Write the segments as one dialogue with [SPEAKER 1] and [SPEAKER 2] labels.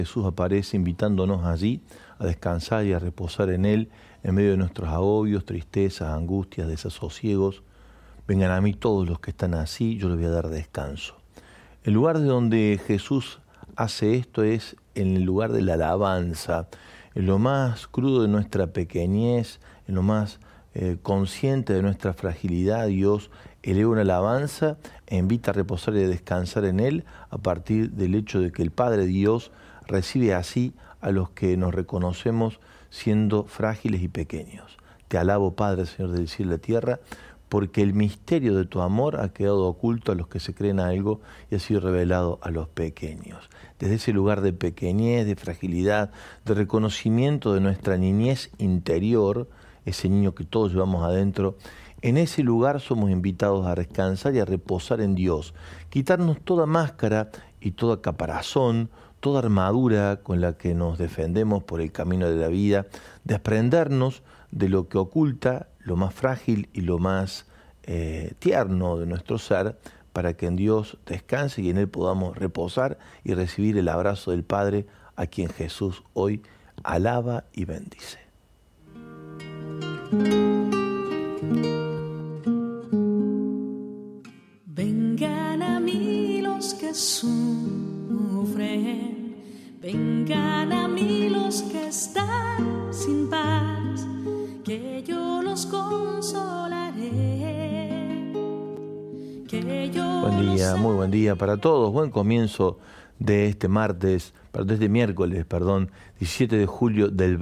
[SPEAKER 1] Jesús aparece invitándonos allí a descansar y a reposar en Él en medio de nuestros agobios, tristezas, angustias, desasosiegos. Vengan a mí todos los que están así, yo les voy a dar descanso. El lugar de donde Jesús hace esto es en el lugar de la alabanza, en lo más crudo de nuestra pequeñez, en lo más consciente de nuestra fragilidad. Dios eleva una alabanza e invita a reposar y a descansar en Él a partir del hecho de que el Padre Dios recibe así a los que nos reconocemos siendo frágiles y pequeños. Te alabo, Padre, Señor del cielo y la tierra, porque el misterio de tu amor ha quedado oculto a los que se creen algo y ha sido revelado a los pequeños. Desde ese lugar de pequeñez, de fragilidad, de reconocimiento de nuestra niñez interior, ese niño que todos llevamos adentro, en ese lugar somos invitados a descansar y a reposar en Dios, quitarnos toda máscara y toda caparazón, toda armadura con la que nos defendemos por el camino de la vida, desprendernos de lo que oculta lo más frágil y lo más tierno de nuestro ser, para que en Dios descanse y en Él podamos reposar y recibir el abrazo del Padre, a quien Jesús hoy alaba y bendice.
[SPEAKER 2] Vengan a mí los que sufren, vengan a mí los que están sin paz, que yo los consolaré.
[SPEAKER 1] Buen día, muy buen día para todos. Buen comienzo de este miércoles, 17 de julio del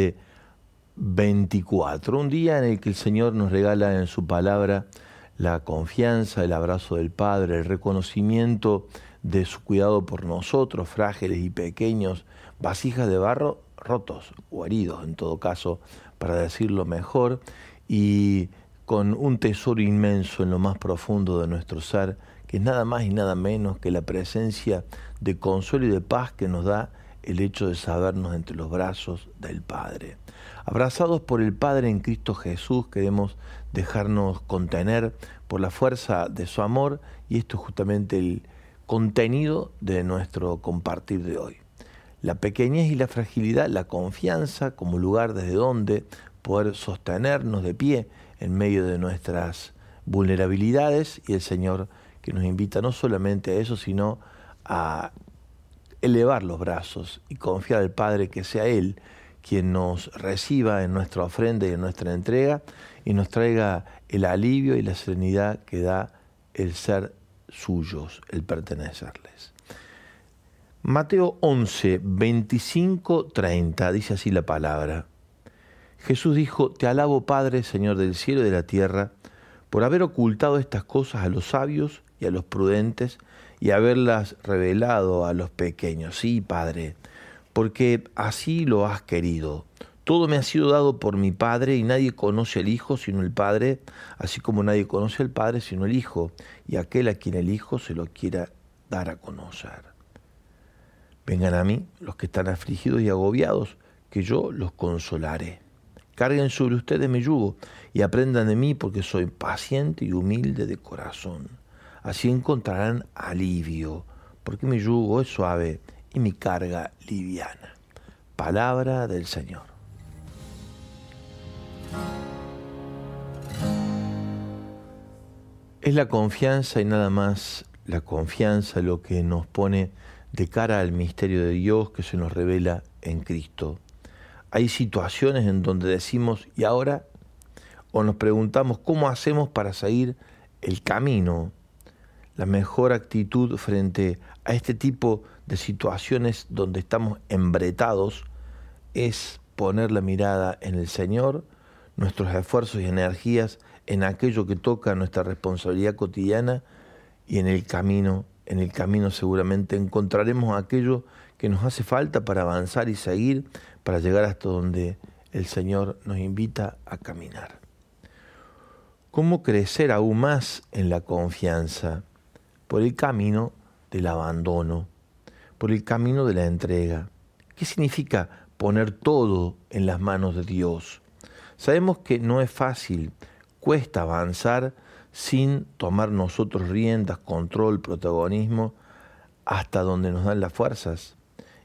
[SPEAKER 1] 2024. Un día en el que el Señor nos regala en su palabra la confianza, el abrazo del Padre, el reconocimiento de su cuidado por nosotros, frágiles y pequeños, vasijas de barro rotos o heridos, en todo caso, para decirlo mejor, y con un tesoro inmenso en lo más profundo de nuestro ser, que es nada más y nada menos que la presencia de consuelo y de paz que nos da el hecho de sabernos entre los brazos del Padre. Abrazados por el Padre en Cristo Jesús, queremos dejarnos contener por la fuerza de su amor, y esto es justamente el contenido de nuestro compartir de hoy. La pequeñez y la fragilidad, la confianza como lugar desde donde poder sostenernos de pie en medio de nuestras vulnerabilidades, y el Señor que nos invita no solamente a eso, sino a elevar los brazos y confiar al Padre que sea Él quien nos reciba en nuestra ofrenda y en nuestra entrega y nos traiga el alivio y la serenidad que da el ser suyos, el pertenecerles. Mateo 11, 25, 30, dice así la palabra. Jesús dijo: Te alabo, Padre, Señor del cielo y de la tierra, por haber ocultado estas cosas a los sabios y a los prudentes y haberlas revelado a los pequeños. Sí, Padre, porque así lo has querido. Todo me ha sido dado por mi Padre, y nadie conoce al Hijo sino el Padre, así como nadie conoce al Padre sino el Hijo, y aquel a quien el Hijo se lo quiera dar a conocer. Vengan a mí los que están afligidos y agobiados, que yo los consolaré. Carguen sobre ustedes mi yugo y aprendan de mí, porque soy paciente y humilde de corazón. Así encontrarán alivio, porque mi yugo es suave y mi carga liviana. Palabra del Señor. Es la confianza y nada más la confianza lo que nos pone de cara al misterio de Dios que se nos revela en Cristo. Hay situaciones en donde decimos, ¿y ahora? O nos preguntamos, ¿cómo hacemos para seguir el camino? La mejor actitud frente a este tipo de situaciones donde estamos embretados es poner la mirada en el Señor, nuestros esfuerzos y energías en aquello que toca nuestra responsabilidad cotidiana, y en el camino seguramente encontraremos aquello que nos hace falta para avanzar y seguir, para llegar hasta donde el Señor nos invita a caminar. ¿Cómo crecer aún más en la confianza? Por el camino del abandono, por el camino de la entrega. ¿Qué significa poner todo en las manos de Dios? Sabemos que no es fácil, cuesta avanzar sin tomar nosotros riendas, control, protagonismo, hasta donde nos dan las fuerzas.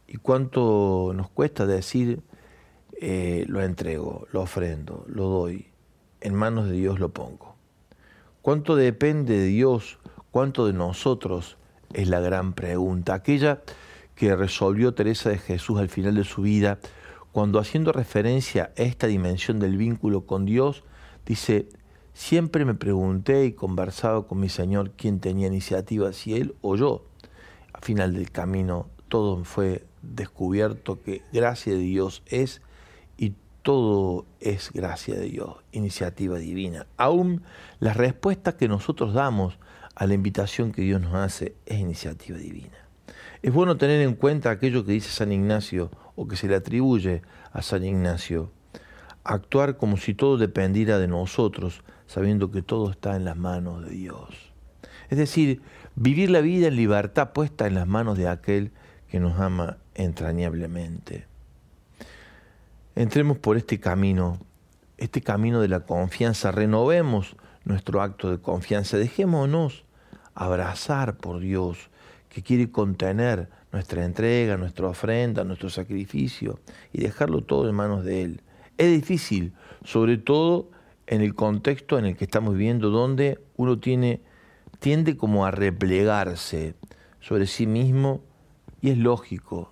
[SPEAKER 1] Y cuánto nos cuesta decir, lo entrego, lo ofrendo, lo doy, en manos de Dios lo pongo. ¿Cuánto depende de Dios? ¿Cuánto de nosotros? Es la gran pregunta. Aquella que resolvió Teresa de Jesús al final de su vida, cuando haciendo referencia a esta dimensión del vínculo con Dios, dice: siempre me pregunté y conversaba con mi Señor quién tenía iniciativa, si Él o yo. Al final del camino todo fue descubierto que gracia de Dios es, y todo es gracia de Dios, iniciativa divina. Aún las respuestas que nosotros damos a la invitación que Dios nos hace es iniciativa divina. Es bueno tener en cuenta aquello que dice San Ignacio, o que se le atribuye a San Ignacio: actuar como si todo dependiera de nosotros, sabiendo que todo está en las manos de Dios. Es decir, vivir la vida en libertad puesta en las manos de aquel que nos ama entrañablemente. Entremos por este camino de la confianza, renovemos nuestro acto de confianza, dejémonos abrazar por Dios, que quiere contener nuestra entrega, nuestra ofrenda, nuestro sacrificio, y dejarlo todo en manos de Él. Es difícil, sobre todo en el contexto en el que estamos viviendo, donde uno tiende como a replegarse sobre sí mismo, y es lógico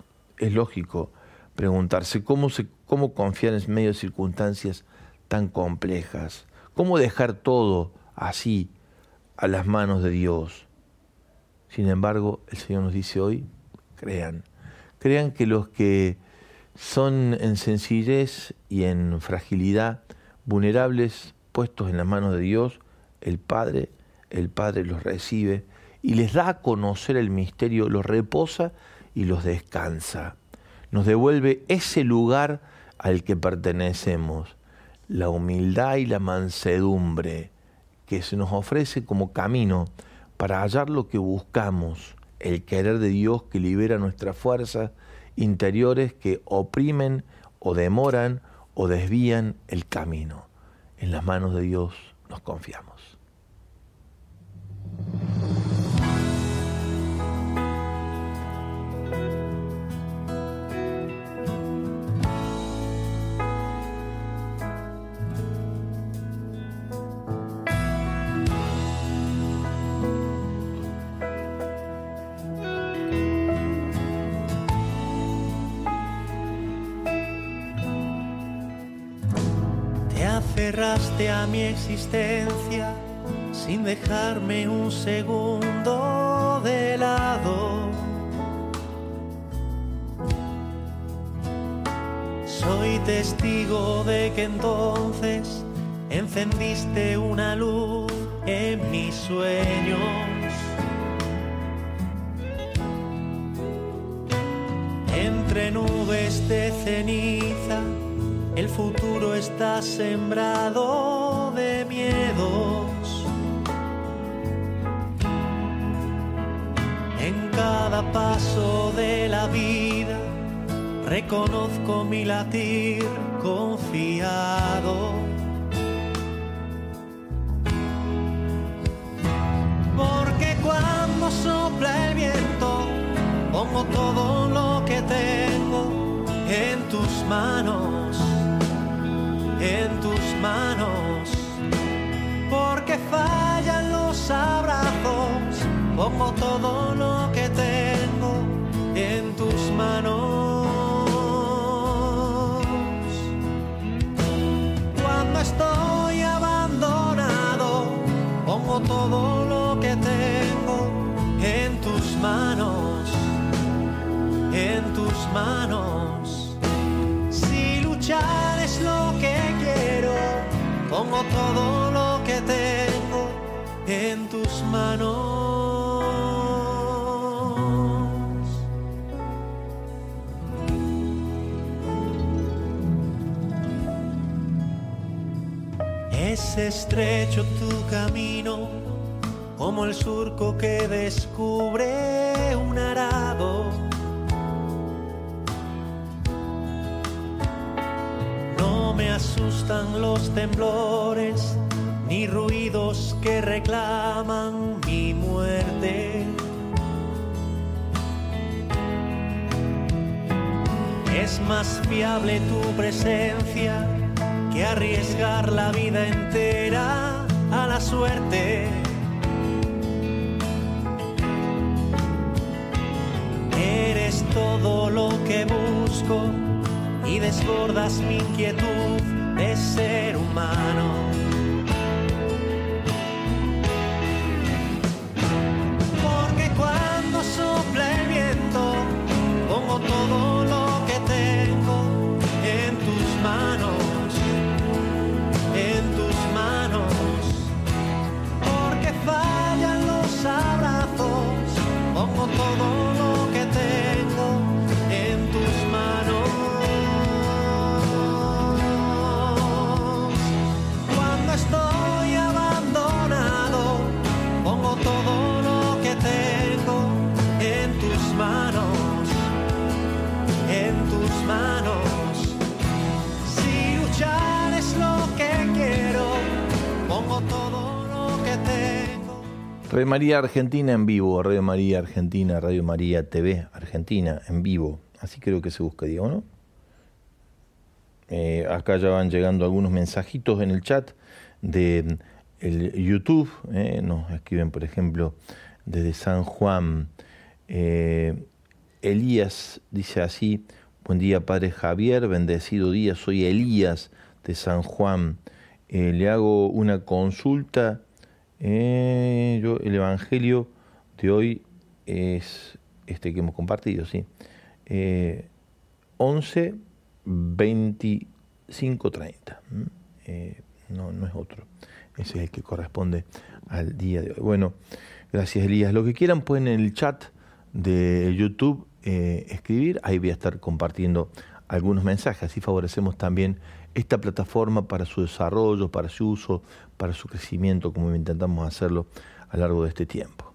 [SPEAKER 1] preguntarse cómo confiar en medio de circunstancias tan complejas, cómo dejar todo así a las manos de Dios. Sin embargo, el Señor nos dice hoy: crean que los que son en sencillez y en fragilidad, vulnerables, puestos en las manos de Dios, el Padre los recibe y les da a conocer el misterio, los reposa y los descansa. Nos devuelve ese lugar al que pertenecemos, la humildad y la mansedumbre que se nos ofrece como camino para hallar lo que buscamos, el querer de Dios que libera nuestras fuerzas interiores que oprimen o demoran o desvían el camino. En las manos de Dios nos confiamos.
[SPEAKER 3] Aferraste a mi existencia sin dejarme un segundo de lado. Soy testigo de que entonces encendiste una luz en mis sueños. Entre nubes de ceniza, el futuro está sembrado de miedos. En cada paso de la vida reconozco mi latir confiado. Porque cuando sopla el viento, pongo todo lo que tengo en tus manos. En tus manos, porque fallan los abrazos, pongo todo lo que tengo en tus manos. Cuando estoy abandonado, pongo todo lo que tengo en tus manos, en tus manos. Si luchar es lo que quiero, pongo todo lo que tengo en tus manos. Es estrecho tu camino, como el surco que descubre un arado. No me asustan los temblores, ni ruidos que reclaman mi muerte. Es más fiable tu presencia que arriesgar la vida entera a la suerte. Eres todo lo que busco y desbordas mi inquietud de ser humano. Porque cuando sopla el viento, pongo todo lo que tengo en tus manos, en tus manos. Porque fallan los abrazos, pongo todo lo que tengo en tus manos. Cuando estoy abandonado, pongo todo lo que tengo en tus manos, en tus manos. Si luchar es lo que quiero, pongo todo lo que tengo.
[SPEAKER 1] Radio María Argentina en vivo, Radio María Argentina, Radio María TV Argentina en vivo. Así creo que se busca, Diego, ¿no? Acá ya van llegando algunos mensajitos en el chat de el YouTube. Nos escriben, por ejemplo, desde San Juan. Elías dice así: buen día, Padre Javier, bendecido día, soy Elías de San Juan. Le hago una consulta. El Evangelio de hoy es este que hemos compartido, ¿sí? 11, 25, 30. No es otro. Ese es el que corresponde al día de hoy. Bueno, gracias, Elías. Lo que quieran pueden en el chat de YouTube escribir. Ahí voy a estar compartiendo algunos mensajes. Así favorecemos también esta plataforma para su desarrollo, para su uso, para su crecimiento, como intentamos hacerlo a lo largo de este tiempo.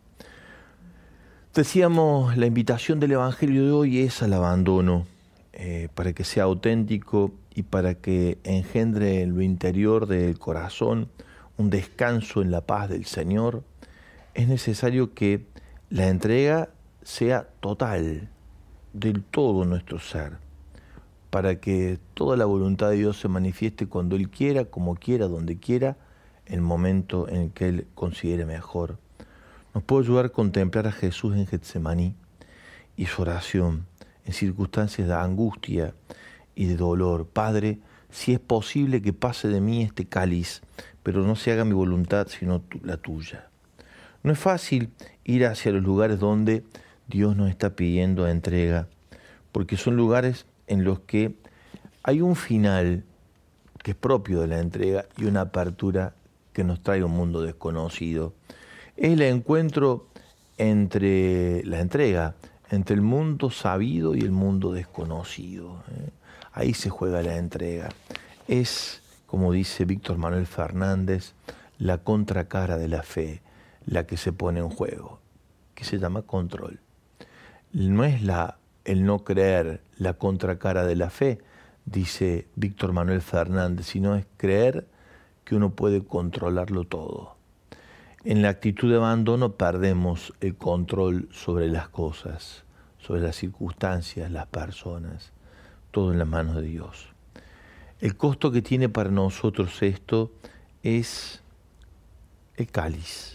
[SPEAKER 1] Decíamos, la invitación del Evangelio de hoy es al abandono, para que sea auténtico y para que engendre en lo interior del corazón un descanso en la paz del Señor. Es necesario que la entrega sea total, del todo nuestro ser, para que toda la voluntad de Dios se manifieste cuando Él quiera, como quiera, donde quiera, en el momento en el que Él considere mejor. Nos puede ayudar a contemplar a Jesús en Getsemaní y su oración en circunstancias de angustia y de dolor. Padre, si es posible que pase de mí este cáliz, pero no se haga mi voluntad sino la tuya. No es fácil ir hacia los lugares donde Dios nos está pidiendo entrega, porque son lugares en los que hay un final que es propio de la entrega y una apertura que nos trae un mundo desconocido. Es el encuentro entre la entrega, entre el mundo sabido y el mundo desconocido. Ahí se juega la entrega. Es, como dice Víctor Manuel Fernández, la contracara de la fe, la que se pone en juego, que se llama control. No es el no creer la contracara de la fe, dice Víctor Manuel Fernández, sino es creer que uno puede controlarlo todo. En la actitud de abandono perdemos el control sobre las cosas, sobre las circunstancias, las personas, todo en las manos de Dios. El costo que tiene para nosotros esto es el cáliz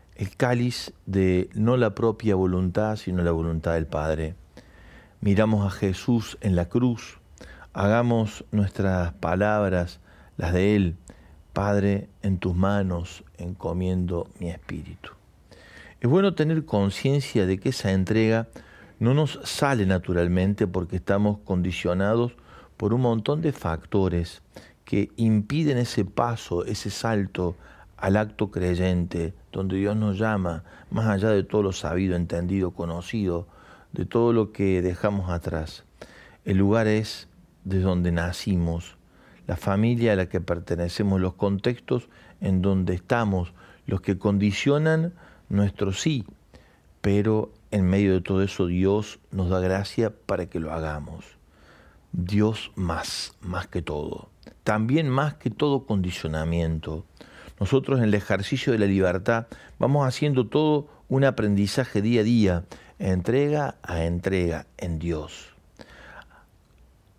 [SPEAKER 1] de no la propia voluntad, sino la voluntad del Padre. Miramos a Jesús en la cruz, hagamos nuestras palabras, las de Él: Padre, en tus manos encomiendo mi espíritu. Es bueno tener conciencia de que esa entrega no nos sale naturalmente porque estamos condicionados por un montón de factores que impiden ese paso, ese salto al acto creyente, donde Dios nos llama, más allá de todo lo sabido, entendido, conocido, de todo lo que dejamos atrás. El lugar es de donde nacimos, la familia a la que pertenecemos, los contextos en donde estamos, los que condicionan nuestro sí, pero en medio de todo eso Dios nos da gracia para que lo hagamos. Dios más que todo, también más que todo condicionamiento. Nosotros en el ejercicio de la libertad vamos haciendo todo un aprendizaje día a día, entrega a entrega en Dios.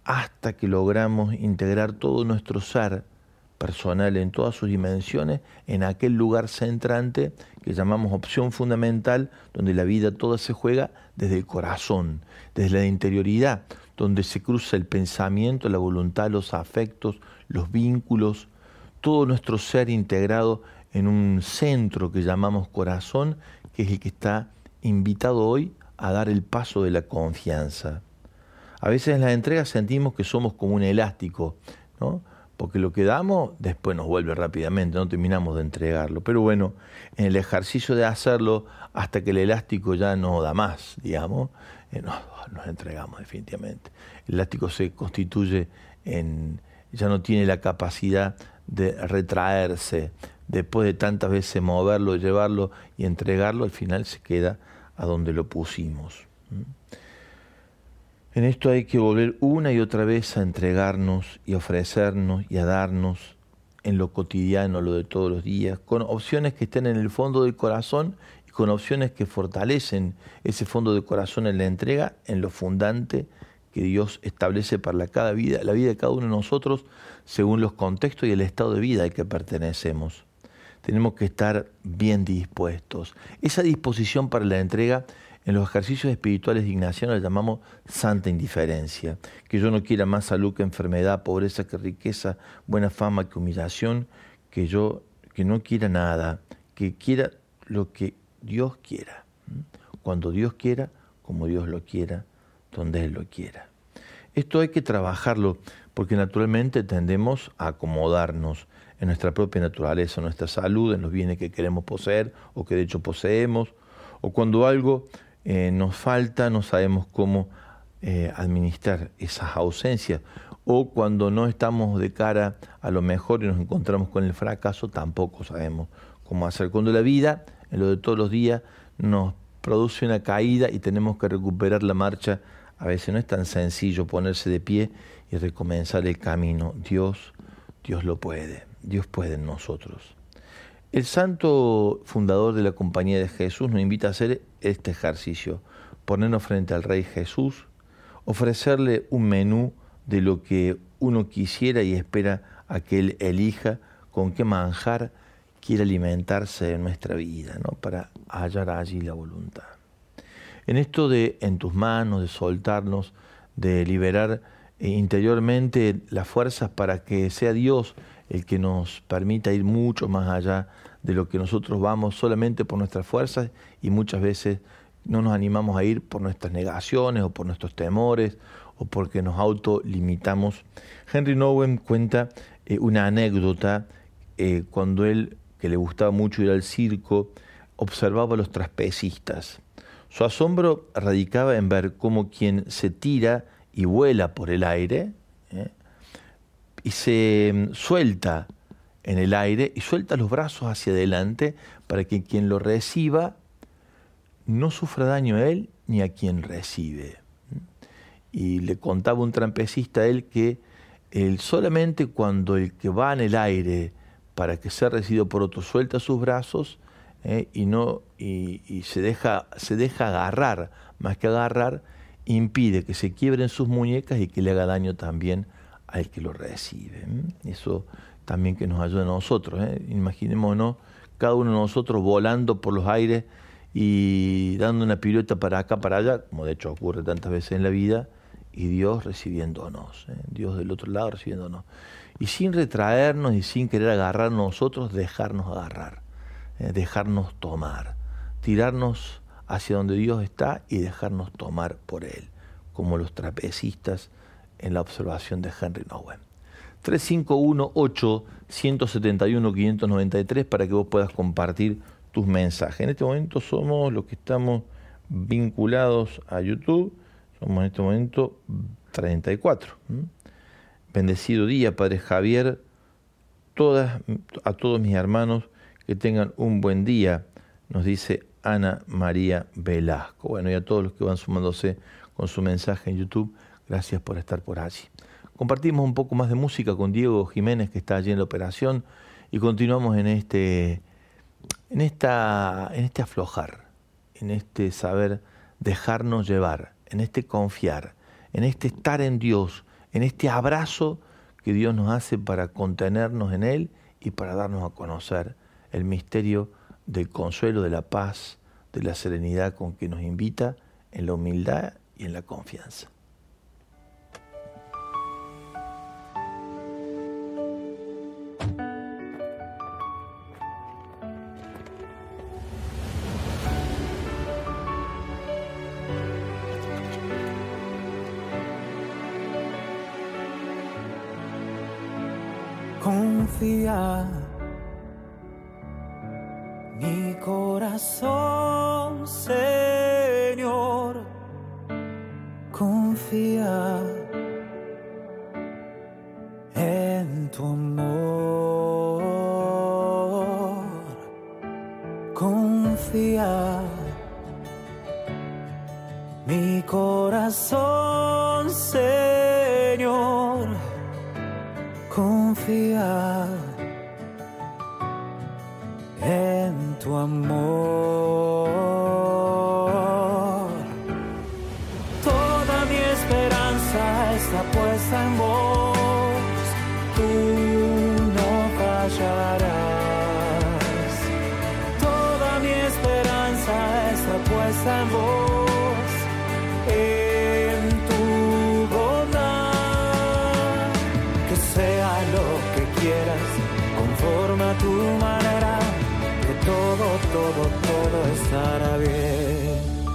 [SPEAKER 1] hasta que logramos integrar todo nuestro ser personal en todas sus dimensiones en aquel lugar centrante que llamamos opción fundamental, donde la vida toda se juega desde el corazón, desde la interioridad, donde se cruza el pensamiento, la voluntad, los afectos, los vínculos, todo nuestro ser integrado en un centro que llamamos corazón, que es el que está invitado hoy a dar el paso de la confianza. A veces en las entregas sentimos que somos como un elástico, ¿no? Porque lo que damos después nos vuelve rápidamente, no terminamos de entregarlo. Pero bueno, en el ejercicio de hacerlo hasta que el elástico ya no da más, digamos, nos entregamos definitivamente. El elástico se constituye ya no tiene la capacidad de retraerse. Después de tantas veces moverlo, llevarlo y entregarlo, al final se queda a donde lo pusimos. En esto hay que volver una y otra vez a entregarnos y a ofrecernos y a darnos en lo cotidiano, lo de todos los días, con opciones que estén en el fondo del corazón y con opciones que fortalecen ese fondo del corazón en la entrega, en lo fundante que Dios establece para la vida de cada uno de nosotros, según los contextos y el estado de vida al que pertenecemos. Tenemos que estar bien dispuestos. Esa disposición para la entrega, en los ejercicios espirituales de Ignaciano le llamamos santa indiferencia. Que yo no quiera más salud que enfermedad, pobreza que riqueza, buena fama que humillación, que no quiera nada, que quiera lo que Dios quiera. Cuando Dios quiera, como Dios lo quiera, donde Él lo quiera. Esto hay que trabajarlo, porque naturalmente tendemos a acomodarnos en nuestra propia naturaleza, en nuestra salud, en los bienes que queremos poseer o que de hecho poseemos, o cuando algo nos falta, no sabemos cómo administrar esas ausencias, o cuando no estamos de cara a lo mejor y nos encontramos con el fracaso, tampoco sabemos cómo hacer. Cuando la vida, en lo de todos los días, nos produce una caída y tenemos que recuperar la marcha, a veces no es tan sencillo ponerse de pie y recomenzar el camino. Dios lo puede, Dios puede en nosotros. El santo fundador de la Compañía de Jesús nos invita a hacer este ejercicio, ponernos frente al Rey Jesús, ofrecerle un menú de lo que uno quisiera y espera a que Él elija con qué manjar quiere alimentarse en nuestra vida, ¿no? Para hallar allí la voluntad. En esto de en tus manos, de soltarnos, de liberar interiormente las fuerzas para que sea Dios el que nos permita ir mucho más allá de lo que nosotros vamos solamente por nuestras fuerzas, y muchas veces no nos animamos a ir por nuestras negaciones o por nuestros temores o porque nos autolimitamos. Henry Nouwen cuenta una anécdota cuando él, que le gustaba mucho ir al circo, observaba a los trapecistas. Su asombro radicaba en ver cómo quien se tira y vuela por el aire y se suelta en el aire y suelta los brazos hacia adelante para que quien lo reciba no sufra daño a él ni a quien recibe. Y le contaba un trapecista a él que solamente cuando el que va en el aire para que sea recibido por otro suelta sus brazos y se deja agarrar, más que agarrar, impide que se quiebren sus muñecas y que le haga daño también al que lo recibe. Eso también que nos ayuda a nosotros. Imaginémonos cada uno de nosotros volando por los aires y dando una pirueta para acá, para allá, como de hecho ocurre tantas veces en la vida, y Dios recibiéndonos, Dios del otro lado recibiéndonos. Y sin retraernos y sin querer agarrar nosotros, dejarnos agarrar, dejarnos tomar, tirarnos hacia donde Dios está y dejarnos tomar por Él, como los trapecistas en la observación de Henry Nouwen. 3518-171-593 para que vos puedas compartir tus mensajes. En este momento somos los que estamos vinculados a YouTube, somos en este momento 34. Bendecido día, Padre Javier, a todos mis hermanos, que tengan un buen día, nos dice Ana María Velasco. Bueno, y a todos los que van sumándose con su mensaje en YouTube, gracias por estar por allí. Compartimos un poco más de música con Diego Jiménez, que está allí en la operación, y continuamos en este aflojar, en este saber dejarnos llevar, en este confiar, en este estar en Dios, en este abrazo que Dios nos hace para contenernos en Él y para darnos a conocer el misterio del consuelo, de la paz, de la serenidad con que nos invita en la humildad y en la confianza.
[SPEAKER 4] Confía, mi corazón, Señor, confía en tu amor, confía, mi corazón, Señor, confía en tu amor. Toda mi esperanza está puesta en vos, tú no fallarás. Toda mi esperanza está puesta en vos, en tu bondad. Que sea lo que quieras, conforme a tu manera, que todo estará bien.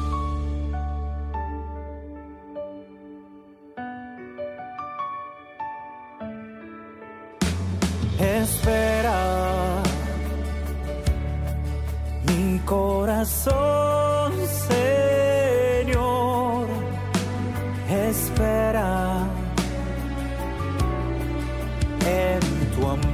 [SPEAKER 4] Espera, mi corazón, Señor, espera en tu amor.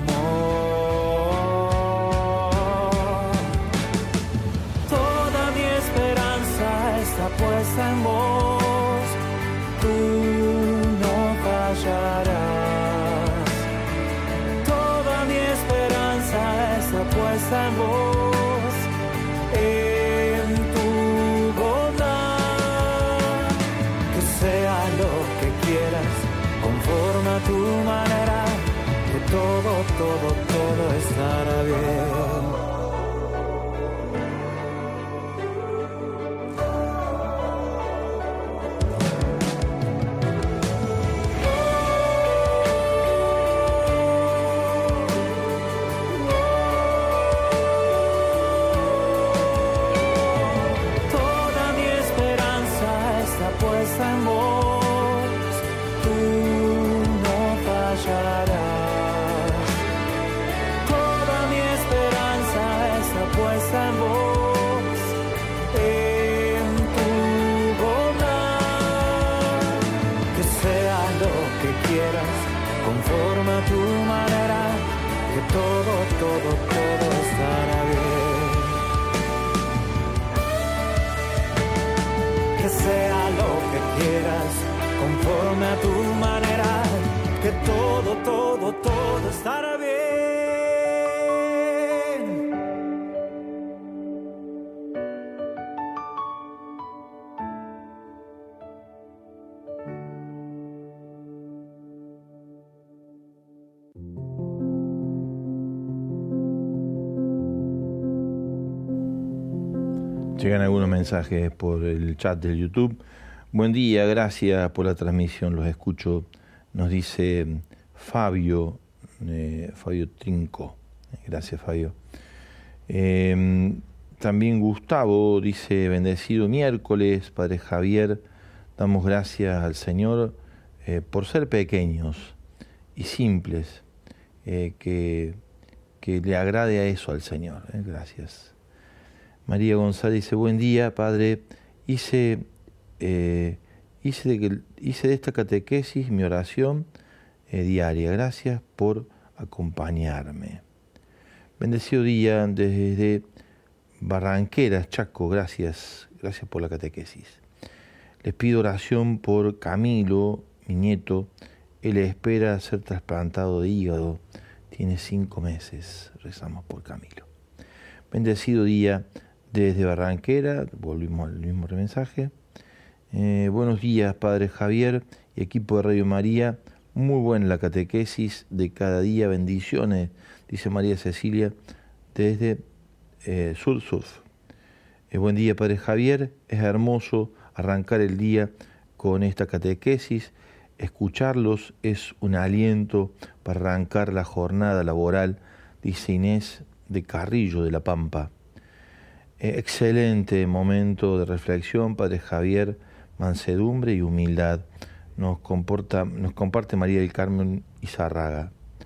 [SPEAKER 4] Toda mi esperanza está puesta en vos, tú no fallarás. Toda mi esperanza está puesta en vos, en tu bondad. Que sea lo que quieras, conforme a tu manera, que todo estará bien. Toda mi esperanza está puesta en vos, tú no fallarás. Toda mi esperanza está puesta en vos, en tu bondad. Que sea lo que quieras, conforme a tu manera, que todo estará bien. Que sea lo que quieras, conforme a tu manera, que todo estará bien.
[SPEAKER 1] Llegan algunos mensajes por el chat del YouTube. Buen día, gracias por la transmisión, los escucho. Nos dice Fabio Trinco. Gracias, Fabio. También Gustavo dice, bendecido miércoles, Padre Javier. Damos gracias al Señor por ser pequeños y simples, que le agrade a eso al Señor. Gracias. María González dice, buen día, Padre. Hice de esta catequesis mi oración diaria. Gracias por acompañarme. Bendecido día desde Barranqueras, Chaco. Gracias por la catequesis. Les pido oración por Camilo, mi nieto. Él espera ser trasplantado de hígado. Tiene 5 meses. Rezamos por Camilo. Bendecido día desde Barranquera. Volvimos al mismo mensaje. Buenos días, Padre Javier y equipo de Radio María. Muy buena la catequesis de cada día, bendiciones, dice María Cecilia desde Sur. Buen día, Padre Javier, es hermoso arrancar el día con esta catequesis, escucharlos es un aliento para arrancar la jornada laboral, dice Inés de Carrillo de La Pampa. Excelente momento de reflexión, Padre Javier, mansedumbre y humildad. Nos comparte María del Carmen Izarraga.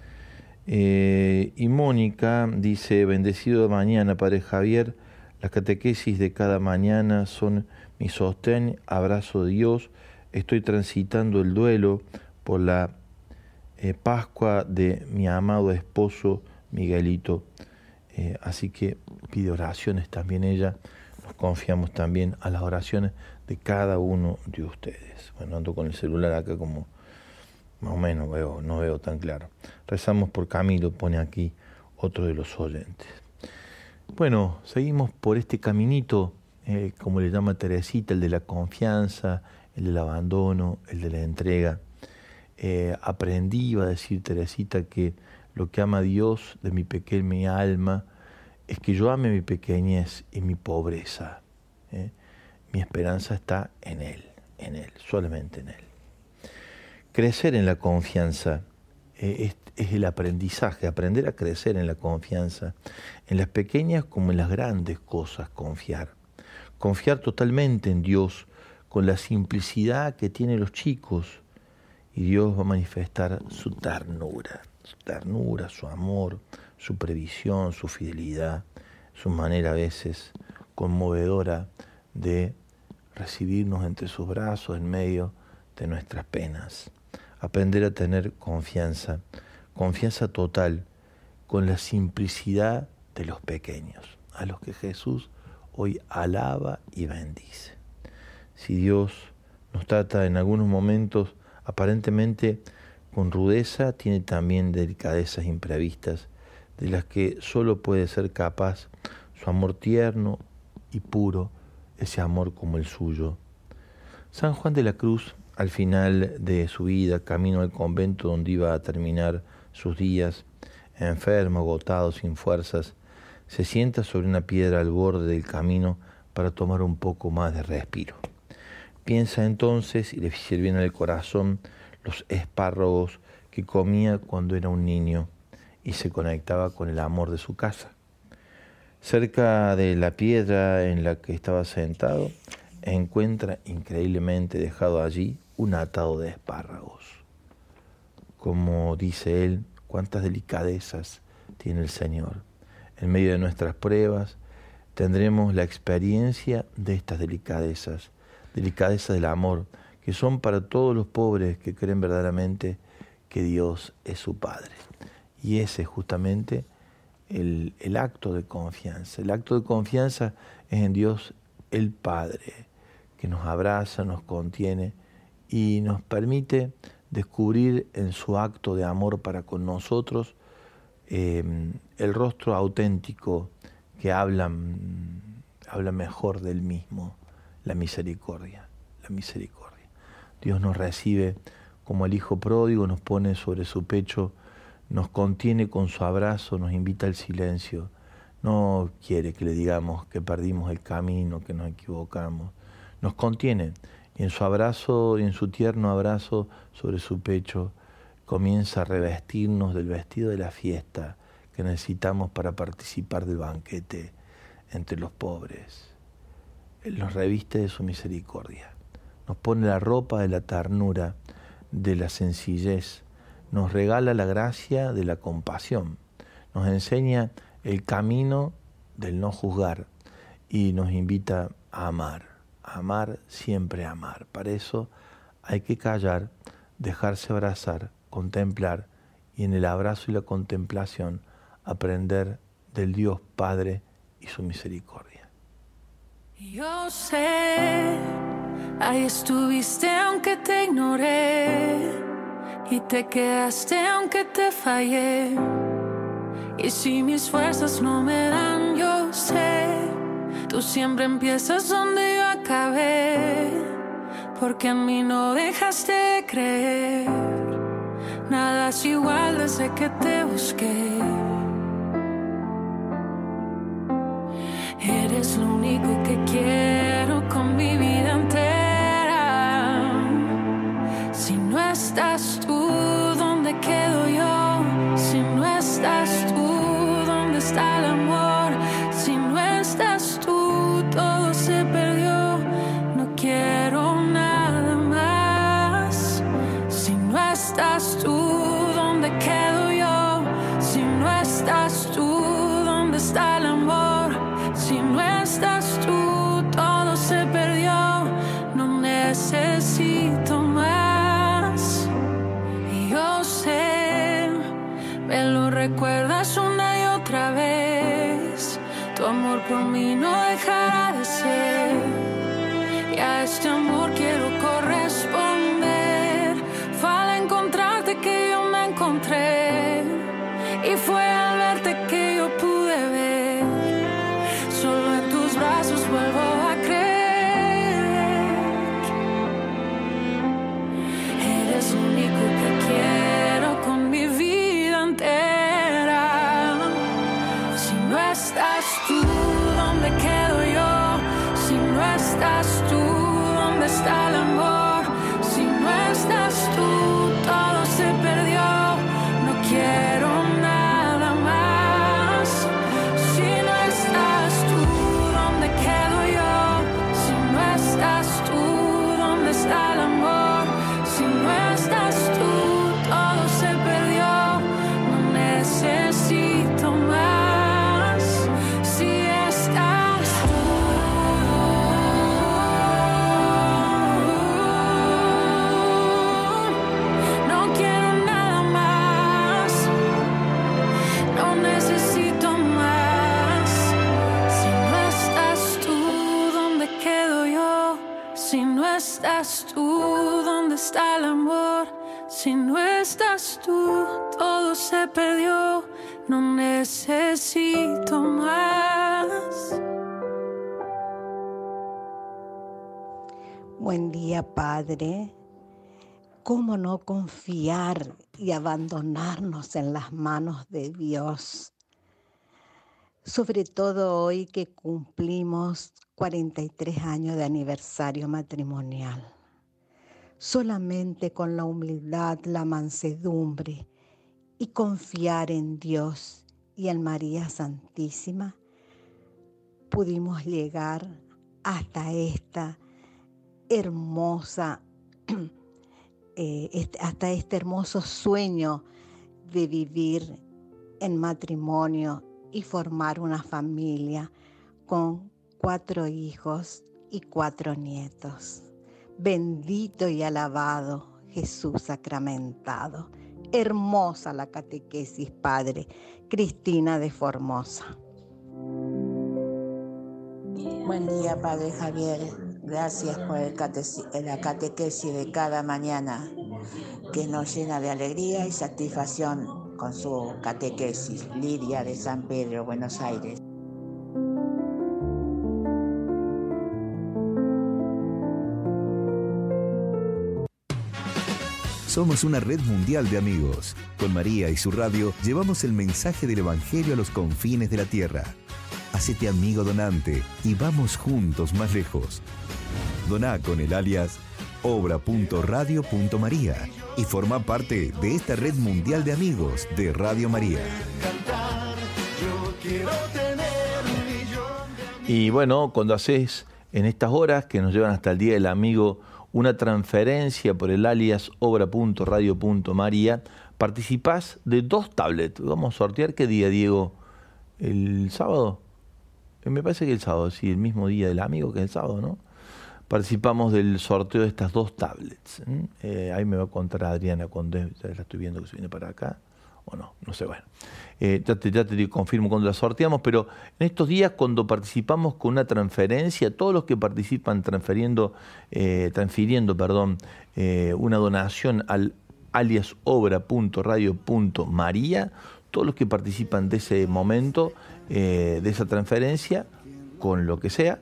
[SPEAKER 1] Y Mónica dice, bendecido mañana, Padre Javier, las catequesis de cada mañana son mi sostén, abrazo de Dios, estoy transitando el duelo por la Pascua de mi amado esposo Miguelito. Así que pide oraciones también ella, nos confiamos también a las oraciones de cada uno de ustedes. Bueno, ando con el celular acá como más o menos no veo tan claro. Rezamos por Camilo, pone aquí otro de los oyentes. Bueno, seguimos por este caminito, como le llama Teresita, el de la confianza, el del abandono, el de la entrega. Aprendí, iba a decir Teresita, que lo que ama Dios de mi pequeña alma es que yo ame mi pequeñez y mi pobreza. Mi esperanza está en Él, solamente en Él. Crecer en la confianza es el aprendizaje, aprender a crecer en la confianza, en las pequeñas como en las grandes cosas, confiar totalmente en Dios, con la simplicidad que tienen los chicos, y Dios va a manifestar su ternura, su amor, su previsión, su fidelidad, su manera a veces conmovedora de recibirnos entre sus brazos en medio de nuestras penas. Aprender a tener confianza total, con la simplicidad de los pequeños, a los que Jesús hoy alaba y bendice. Si Dios nos trata en algunos momentos aparentemente con rudeza, tiene también delicadezas imprevistas, de las que solo puede ser capaz su amor tierno y puro, ese amor como el suyo. San Juan de la Cruz, al final de su vida, camino al convento donde iba a terminar sus días, enfermo, agotado, sin fuerzas, se sienta sobre una piedra al borde del camino para tomar un poco más de respiro. Piensa entonces, y le sirven al corazón, los espárragos que comía cuando era un niño y se conectaba con el amor de su casa. Cerca de la piedra en la que estaba sentado, encuentra increíblemente dejado allí un atado de espárragos. Como dice él, cuántas delicadezas tiene el Señor. En medio de nuestras pruebas tendremos la experiencia de estas delicadezas del amor, que son para todos los pobres que creen verdaderamente que Dios es su Padre. Y ese es justamente el acto de confianza. El acto de confianza es en Dios el Padre, que nos abraza, nos contiene y nos permite descubrir en su acto de amor para con nosotros el rostro auténtico que habla mejor del mismo, la misericordia. Dios nos recibe como el Hijo pródigo, nos pone sobre su pecho, nos contiene con su abrazo, nos invita al silencio. No quiere que le digamos que perdimos el camino, que nos equivocamos. Nos contiene y en su abrazo, y en su tierno abrazo sobre su pecho, comienza a revestirnos del vestido de la fiesta que necesitamos para participar del banquete entre los pobres. Él nos reviste de su misericordia, nos pone la ropa de la ternura, de la sencillez, nos regala la gracia de la compasión, nos enseña el camino del no juzgar y nos invita a amar, siempre amar. Para eso hay que callar, dejarse abrazar, contemplar y en el abrazo y la contemplación aprender del Dios Padre y su misericordia.
[SPEAKER 2] Yo sé, ahí estuviste aunque te ignoré y te quedaste aunque te fallé. Y si mis fuerzas no me dan, yo sé, tú siempre empiezas donde yo acabé, porque en mí no dejaste de creer. estás igual desde que te busqué. Eres lo único que quiero con mi vida entera. Si no estás tú, ¿dónde quedo yo? Si no estás tú, ¿dónde está el amor? Si no estás tú, todo se perdió. No quiero nada más. Si no estás tú, ¿dónde quedo yo? Si no estás tú, ¿dónde está el amor? Si no estás tú, todo se perdió. No necesito más. Y yo sé, me lo recuerdas una y otra vez. Tu amor por mí no dejará de ser. Y a este amor quiero corresponder. Fue encontrarte que yo me encontré. Y fue al verte que yo pude ver. Solo en tus brazos vuelvo a creer. Eres lo único que quiero con mi vida entera. Si no estás tú, ¿dónde quedo yo? Si no estás tú, ¿dónde está el amor? Si no estás tú, todo se perdió. No quiero nada más. Si no estás tú, ¿dónde quedo yo? Si no estás tú, ¿dónde está el amor? Si no estás tú, todo se perdió. No necesito más. Si estás tú, no quiero nada más. No necesito más. Si no estás tú, ¿dónde quedo yo? Si no estás tú, ¿dónde está el amor? Si no estás tú, todo se perdió. No necesito más.
[SPEAKER 5] Buen día, Padre. ¿Cómo no confiar y abandonarnos en las manos de Dios? Sobre todo hoy que cumplimos 43 años de aniversario matrimonial. Solamente con la humildad, la mansedumbre y confiar en Dios y en María Santísima, pudimos llegar hasta esta hermosa, hasta este hermoso sueño de vivir en matrimonio y formar una familia con 4 hijos y 4 nietos. Bendito y alabado Jesús sacramentado. Hermosa la catequesis, Padre. Cristina de Formosa.
[SPEAKER 6] Buen día, Padre Javier. Gracias por la catequesis de cada mañana, que nos llena de alegría y satisfacción con su catequesis. Lidia de San Pedro, Buenos Aires.
[SPEAKER 7] Somos una red mundial de amigos. Con María y su radio llevamos el mensaje del Evangelio a los confines de la tierra. Hacete amigo donante y vamos juntos más lejos. Doná con el alias obra.radio.maría y forma parte de esta red mundial de amigos de Radio María.
[SPEAKER 1] Y bueno, cuando haces en estas horas que nos llevan hasta el Día del Amigo una transferencia por el alias obra.radio.maría, participás de 2 tablets. Vamos a sortear, ¿qué día, Diego? ¿El sábado? Me parece que el sábado, sí, el mismo día del amigo que el sábado, ¿no? Participamos del sorteo de estas 2 tablets. Ahí me va a contar Adriana cuando ya la estoy viendo que se viene para acá. O no sé, bueno. Ya te confirmo cuando la sorteamos, pero en estos días cuando participamos con una transferencia, todos los que participan transfiriendo una donación al alias obra.radio.maría, todos los que participan de ese momento, de esa transferencia, con lo que sea,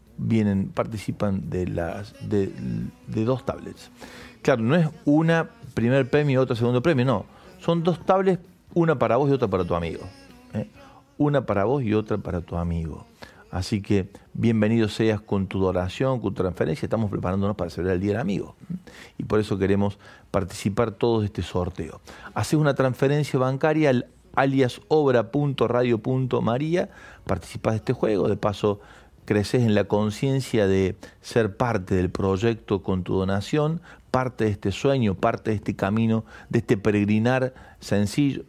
[SPEAKER 1] participan de 2 tablets. Claro, no es una primer premio y otro segundo premio. No, son 2 tablets, una para vos y otra para tu amigo. Una para vos y otra para tu amigo. Así que bienvenido seas con tu donación, con tu transferencia. Estamos preparándonos para celebrar el Día del Amigo. Y por eso queremos participar todos de este sorteo. Haces una transferencia bancaria al alias obra.radio.maría. Participás de este juego. De paso, creces en la conciencia de ser parte del proyecto con tu donación, parte de este sueño, parte de este camino, de este peregrinar sencillo.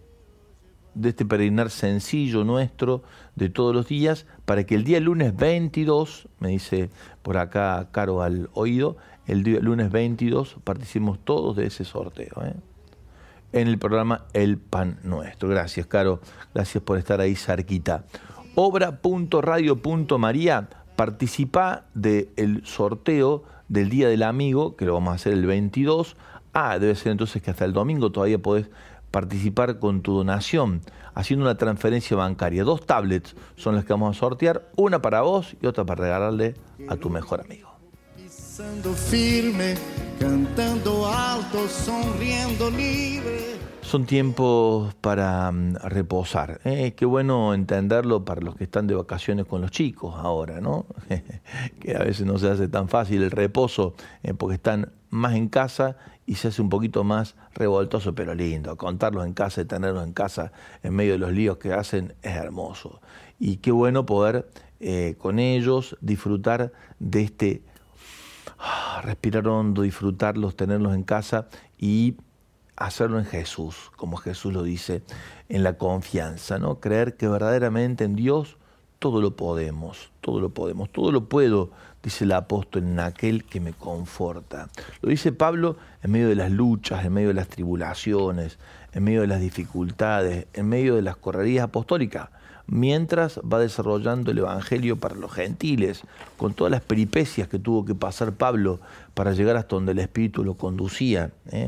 [SPEAKER 1] Nuestro de todos los días, para que el día lunes 22, me dice por acá Caro al oído, el día lunes 22 participemos todos de ese sorteo, en el programa El Pan Nuestro. Gracias, Caro, gracias por estar ahí cerquita. Obra.radio.maría, participa del sorteo del Día del Amigo, que lo vamos a hacer el 22. Debe ser entonces que hasta el domingo todavía podés participar con tu donación, haciendo una transferencia bancaria. 2 tablets son las que vamos a sortear, una para vos y otra para regalarle a tu mejor amigo.
[SPEAKER 8] Pisando firme, cantando alto, sonriendo libre.
[SPEAKER 1] Son tiempos para reposar. Qué bueno entenderlo para los que están de vacaciones con los chicos ahora, ¿no? Que a veces no se hace tan fácil el reposo porque están más en casa y se hace un poquito más revoltoso, pero lindo. Contarlos en casa y tenerlos en casa en medio de los líos que hacen es hermoso. Y qué bueno poder con ellos disfrutar de este respirar hondo, disfrutarlos, tenerlos en casa y hacerlo en Jesús, como Jesús lo dice, en la confianza, ¿no? Creer que verdaderamente en Dios todo lo podemos, todo lo puedo, dice el apóstol, en aquel que me conforta. Lo dice Pablo en medio de las luchas, en medio de las tribulaciones, en medio de las dificultades, en medio de las correrías apostólicas, mientras va desarrollando el Evangelio para los gentiles, con todas las peripecias que tuvo que pasar Pablo para llegar hasta donde el Espíritu lo conducía,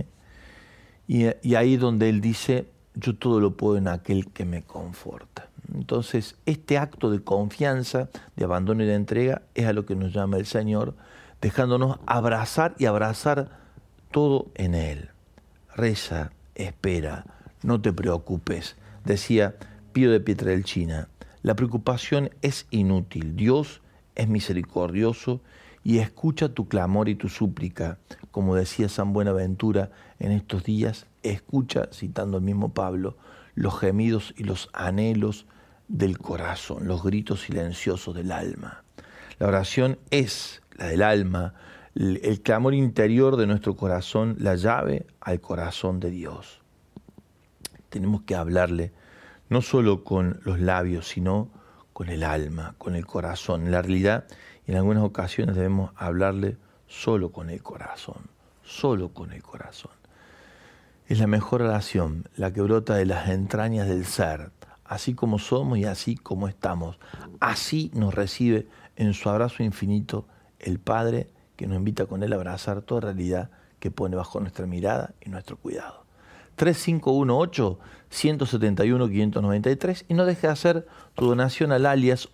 [SPEAKER 1] Y ahí donde él dice, yo todo lo puedo en aquel que me conforta. Entonces, este acto de confianza, de abandono y de entrega, es a lo que nos llama el Señor, dejándonos abrazar y abrazar todo en Él. Reza, espera, no te preocupes. Decía Pío de Pietrelcina, la preocupación es inútil, Dios es misericordioso y escucha tu clamor y tu súplica. Como decía San Buenaventura en estos días, escucha, citando al mismo Pablo, los gemidos y los anhelos del corazón, los gritos silenciosos del alma. La oración es la del alma, el clamor interior de nuestro corazón, la llave al corazón de Dios. Tenemos que hablarle no solo con los labios, sino con el alma, con el corazón. En la realidad, en algunas ocasiones debemos hablarle solo con el corazón, solo con el corazón. Es la mejor oración, la que brota de las entrañas del ser, así como somos y así como estamos. Así nos recibe en su abrazo infinito el Padre, que nos invita con Él a abrazar toda realidad que pone bajo nuestra mirada y nuestro cuidado. 3518-171-593 y no dejes de hacer tu donación al alias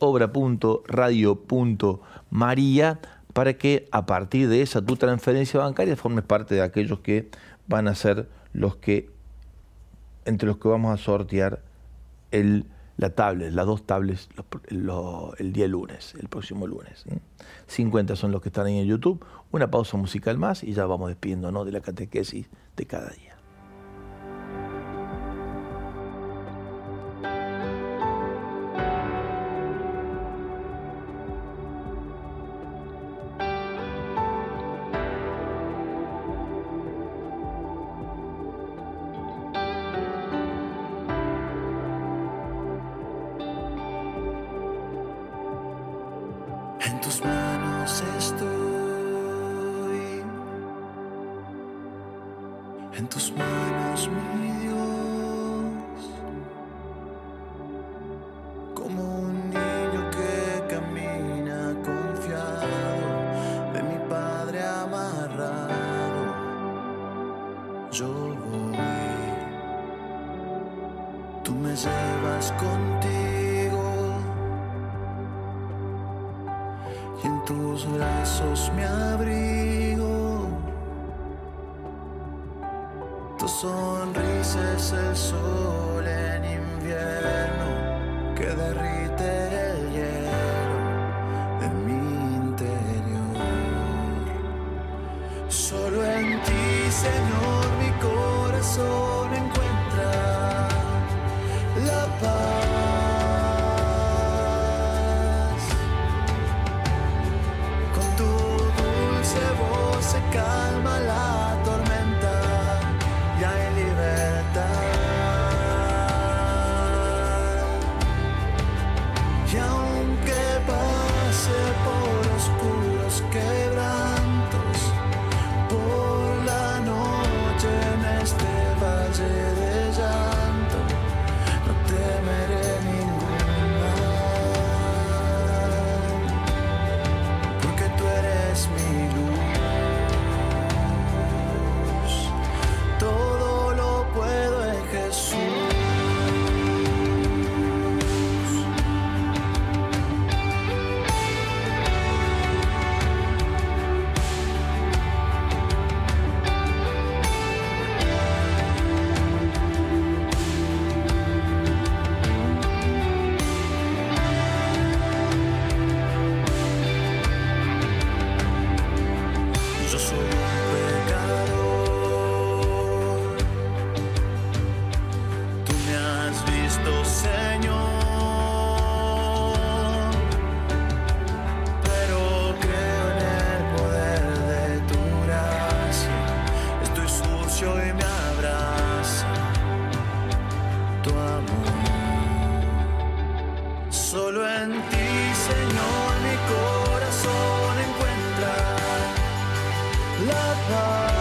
[SPEAKER 1] obra.radio.maría para que a partir de esa tu transferencia bancaria formes parte de aquellos que van a ser los que, entre los que vamos a sortear las 2 tablets el día lunes, el próximo lunes. 50 son los que están ahí en YouTube. Una pausa musical más y ya vamos despidiéndonos de la catequesis de cada día.
[SPEAKER 8] En tus manos, mi Dios, como un niño que camina confiado, de mi Padre amarrado, yo voy. Tú me llevas contigo y en tus brazos me abrigo. Tu sonrisa es el sol en invierno que derrite el hielo de mi interior. Solo en ti, Señor, mi corazón encuentra la paz. Con tu dulce voz se calma la tormenta y hay libertad. Y aunque pase por oscuros quebrantos, por la noche en este valle de llanto, no temeré ningún mal, porque tú eres mi luz. Todo lo puedo en Jesús. Yo soy un pecador, tú me has visto, Señor, pero creo en el poder de tu gracia. Estoy sucio y me abraza tu amor. Solo en ti, Señor, mi corazón encuentra la paz.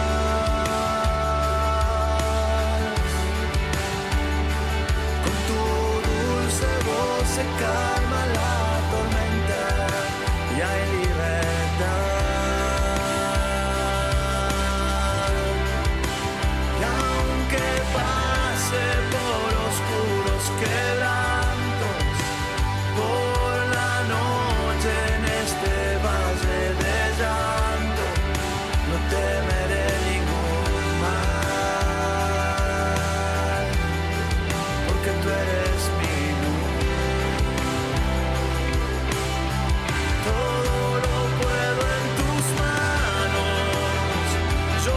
[SPEAKER 8] Con tu dulce voz se calma la tormenta y hay libertad. Y aunque pase por oscuros quebrantos, por la noche en este valle de llanto, no temeré ningún mal, porque tú eres mi luz. Todo lo puedo en tus manos, yo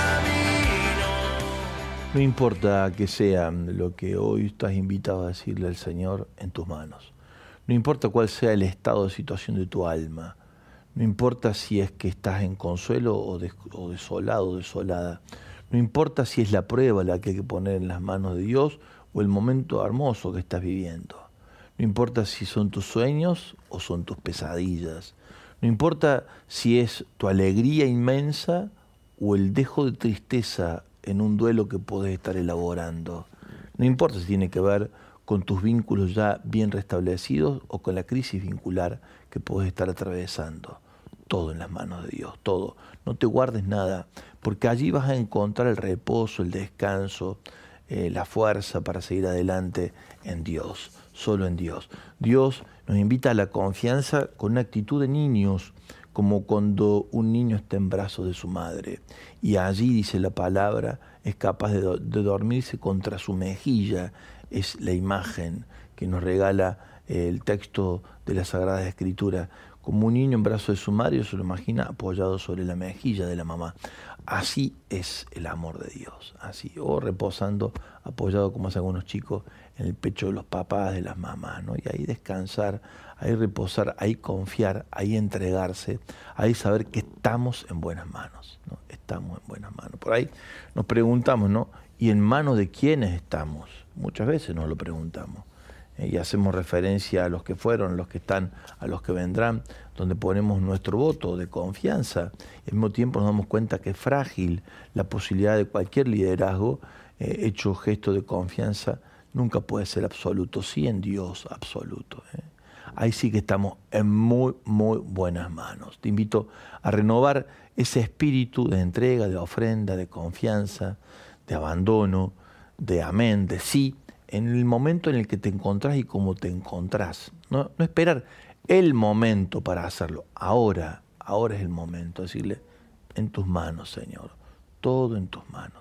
[SPEAKER 8] camino.
[SPEAKER 1] No importa que sea lo que hoy estás invitado a decirle al Señor, en tus manos. No importa cuál sea el estado de situación de tu alma. No importa si es que estás en consuelo o desolado o desolada. No importa si es la prueba la que hay que poner en las manos de Dios o el momento hermoso que estás viviendo. No importa si son tus sueños o son tus pesadillas. No importa si es tu alegría inmensa o el dejo de tristeza en un duelo que podés estar elaborando. No importa si tiene que ver con tus vínculos ya bien restablecidos o con la crisis vincular que puedes estar atravesando. Todo en las manos de Dios, todo. No te guardes nada, porque allí vas a encontrar el reposo, el descanso, la fuerza para seguir adelante en Dios, solo en Dios. Dios nos invita a la confianza con una actitud de niños, como cuando un niño está en brazos de su madre. Y allí, dice la palabra, es capaz de dormirse contra su mejilla. Es la imagen que nos regala el texto de la Sagrada Escritura. Como un niño en brazos de su madre, se lo imagina apoyado sobre la mejilla de la mamá. Así es el amor de Dios, así, o reposando, apoyado como hacen algunos chicos, en el pecho de los papás, de las mamás, ¿no? Y ahí descansar, ahí reposar, ahí confiar, ahí entregarse, ahí saber que estamos en buenas manos, ¿no? Estamos en buenas manos. Por ahí nos preguntamos, ¿no? ¿Y en manos de quiénes estamos? Muchas veces nos lo preguntamos. Y hacemos referencia a los que fueron, a los que están, a los que vendrán, donde ponemos nuestro voto de confianza. Al mismo tiempo nos damos cuenta que es frágil la posibilidad de cualquier liderazgo hecho gesto de confianza, nunca puede ser absoluto, sí en Dios absoluto. Ahí sí que estamos en muy, muy buenas manos. Te invito a renovar ese espíritu de entrega, de ofrenda, de confianza, de abandono, de amén, de sí, en el momento en el que te encontrás y cómo te encontrás. No esperar el momento para hacerlo. Ahora es el momento. Decirle, en tus manos, Señor. Todo en tus manos.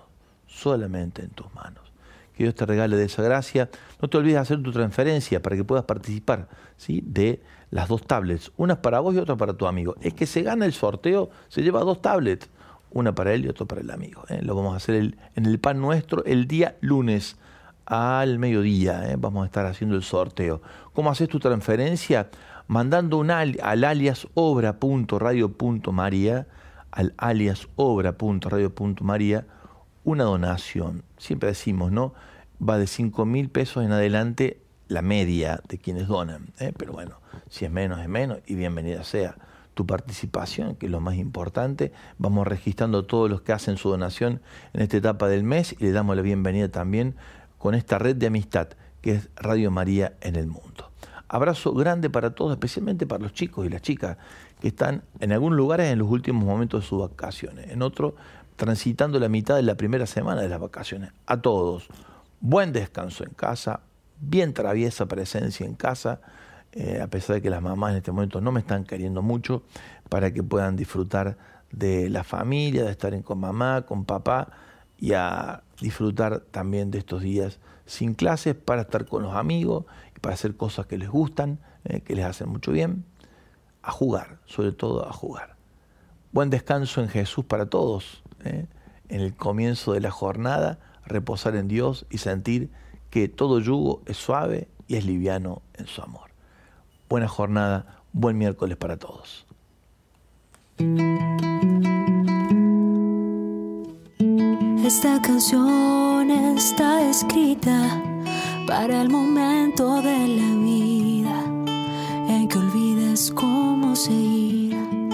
[SPEAKER 1] solamente en tus manos. Que Dios te regale de esa gracia. No te olvides de hacer tu transferencia para que puedas participar, ¿sí?, de las 2 tablets, una para vos y otra para tu amigo. El que se gana el sorteo se lleva 2 tablets, una para él y otra para el amigo. Lo vamos a hacer en el Pan Nuestro el día lunes al mediodía. Vamos a estar haciendo el sorteo. ¿Cómo haces tu transferencia? Mandando al alias obra.radio.maría, al alias obra.radio.maría, una donación. Siempre decimos, ¿no? Va de 5.000 pesos en adelante la media de quienes donan. Pero bueno, si es menos y bienvenida sea tu participación, que es lo más importante. Vamos registrando todos los que hacen su donación en esta etapa del mes y le damos la bienvenida también con esta red de amistad que es Radio María en el mundo. Abrazo grande para todos, especialmente para los chicos y las chicas que están en algunos lugares en los últimos momentos de sus vacaciones, en otros transitando la mitad de la primera semana de las vacaciones. A todos, buen descanso en casa, bien traviesa presencia en casa, a pesar de que las mamás en este momento no me están queriendo mucho, para que puedan disfrutar de la familia, de estar con mamá, con papá, y a disfrutar también de estos días sin clases para estar con los amigos y para hacer cosas que les gustan, que les hacen mucho bien, a jugar, sobre todo a jugar. Buen descanso en Jesús para todos, en el comienzo de la jornada, reposar en Dios y sentir que todo yugo es suave y es liviano en su amor. Buena jornada, buen miércoles para todos.
[SPEAKER 2] Esta canción está escrita para el momento de la vida en que olvides cómo seguir.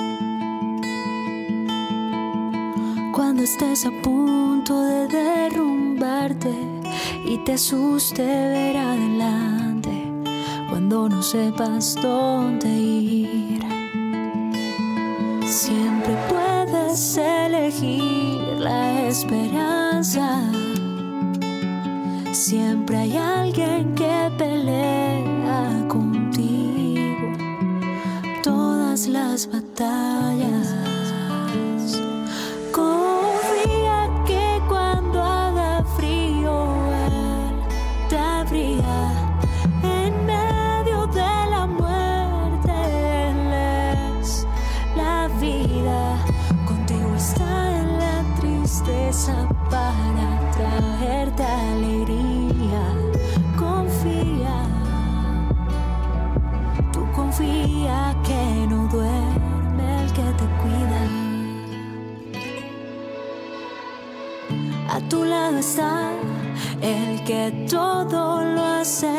[SPEAKER 2] Cuando estés a punto de derrumbarte y te asuste ver adelante, cuando no sepas dónde ir, siempre puedes elegir la esperanza. Siempre hay alguien que pelea contigo todas las batallas. Confía que cuando haga frío Él te abriga. En medio de la muerte Él es la vida. Contigo está en la tristeza para traerte alegría. Confía, tú confía que no duerme el que te cuida. A tu lado está el que todo lo hace.